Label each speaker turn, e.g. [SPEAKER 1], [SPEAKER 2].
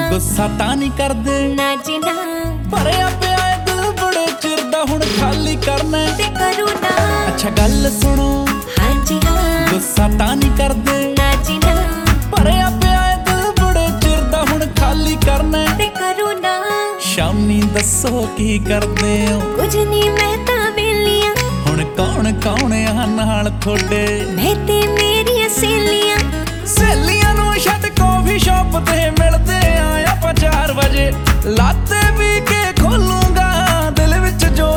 [SPEAKER 1] ਗੁੱਸਾ ਤਾਂ ਨਹੀਂ ਕਰਦੇ
[SPEAKER 2] ਨਾ ਜੀ ਨਾ,
[SPEAKER 1] ਭਰਿਆ ਪਿਆ ਏ ਦਿਲ ਬੜੇ ਚਿਰ ਦਾ, ਹੁਣ ਖਾਲੀ ਕਰਨਾ
[SPEAKER 2] ਤੇ ਕਰੂ ਨਾ।
[SPEAKER 1] ਅੱਛਾ ਗੱਲ ਸੁਣੋ,
[SPEAKER 2] ਹਾਂ ਜੀ ਹਾਂ,
[SPEAKER 1] ਗੁੱਸਾ ਤਾਂ ਨਹੀਂ ਕਰਦੇ
[SPEAKER 2] ਨਾ ਜੀ ਨਾ,
[SPEAKER 1] ਭਰਿਆ ਪਿਆ ਏ ਦਿਲ ਬੜੇ ਚਿਰ ਦਾ, ਹੁਣ ਖਾਲੀ ਕਰਨਾ
[SPEAKER 2] ਤੇ ਕਰੂ ਨਾ।
[SPEAKER 1] ਸ਼ਾਮੀ ਦੱਸੋ ਕੀ ਕਰਦੇ ਹੋ?
[SPEAKER 2] ਕੁਝ ਨਹੀਂ ਮੈਂ ਤਾਂ ਵੇਲੀਆਂ,
[SPEAKER 1] ਹੁਣ ਕੌਣ ਕੌਣ ਆ ਨਾਲ ਤੁਹਾਡੇ?
[SPEAKER 2] ਮੈਂ ਤੇ ਮੇਰੀਆਂ ਸਹੇਲੀਆਂ।